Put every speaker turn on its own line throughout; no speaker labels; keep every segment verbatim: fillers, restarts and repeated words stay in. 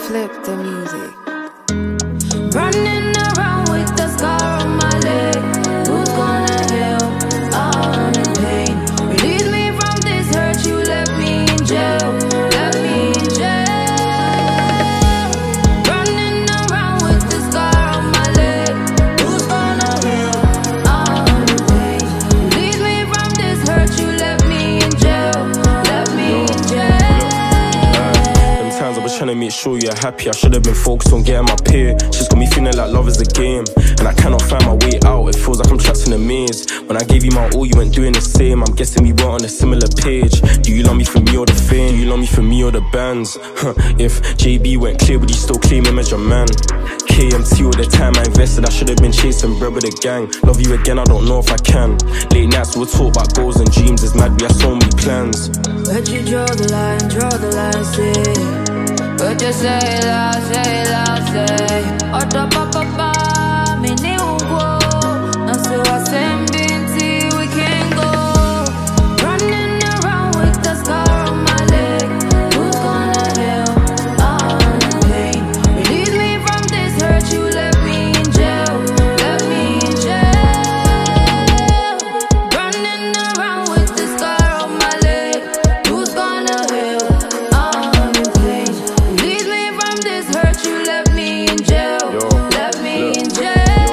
flip the music.
Running around with the scar on my leg. Who's gonna heal all the pain? Release me from this hurt. You left me in jail. Left me in jail. Running around with the scar on my leg. Who's gonna heal all the pain? Release me from this hurt. You left me in jail. Left me in jail.
Them times I was trying to make sure you're happy. I should have been focused on getting my pay. She's got me feeling like love is a game, and I cannot find my way out. It feels like I'm trapped in a maze. When I gave you my all, you weren't doing the same. I'm guessing we weren't on a similar page. Do you love me for me or the fame? Do you love me for me or the bands? Huh. If J B went clear, would you still claim him as your man? K M T all the time I invested, I should have been chasing bread with the gang. Love you again, I don't know if I can. Late nights we'll talk about goals and dreams. It's mad, we have so many plans.
But you draw the line, draw the line, say. But you say it loud, say it loud, say. Oda papa pa, me ni ungo. Now so I send binti, we can't go. Running around with the scar on my leg. Who's gonna heal all the pain? Release me from this hurt. You left me in jail, left me in jail. Running around with the scar on my leg. Who's gonna heal all the pain? Release me from this hurt. You left me in jail, left me in jail.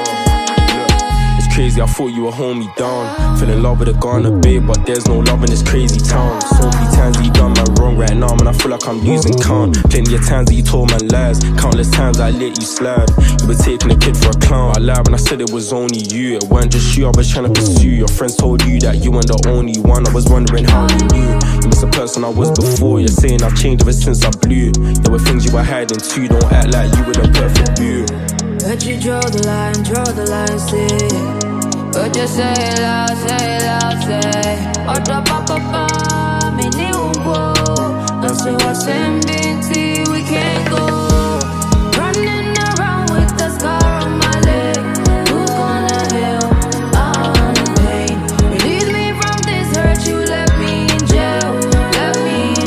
It's crazy, I thought you would hold me down. Fell in love with a Ghana babe, but there's no love in this crazy town. So many times that you done my wrong right now, man, I feel like I'm losing count. Plenty of times that you told man lies, countless times I let you slide. You were taking a kid for a clown. I lied when I said it was only you. It wasn't just you I was trying to pursue. Your friends told you that you weren't the only one. I was wondering how you knew. You miss the person I was before. You're saying I've changed ever since I blew. There were things you were hiding too. Don't act like you were the perfect view.
But you draw the line, draw the line, say. But you say it loud, say it loud, say. Oda papa pa, me ni ungo. Now so I send binti, we can't go. Running around with the scar on my leg. Who's gonna heal all the pain? Release me from this hurt. You left me in jail, left me in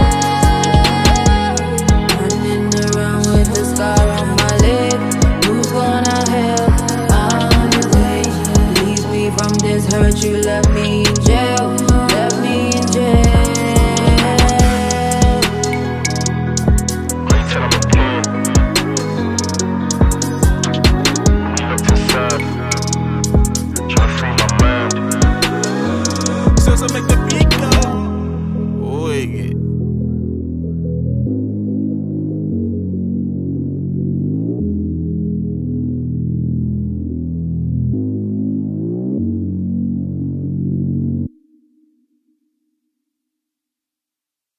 jail. Running around with the scar on my leg. Who's gonna heal all the pain? Release me from this hurt. You left me in jail, left me in jail.
Tell I'm a plan. You looked inside, trying to free my mind. Says I make the beat.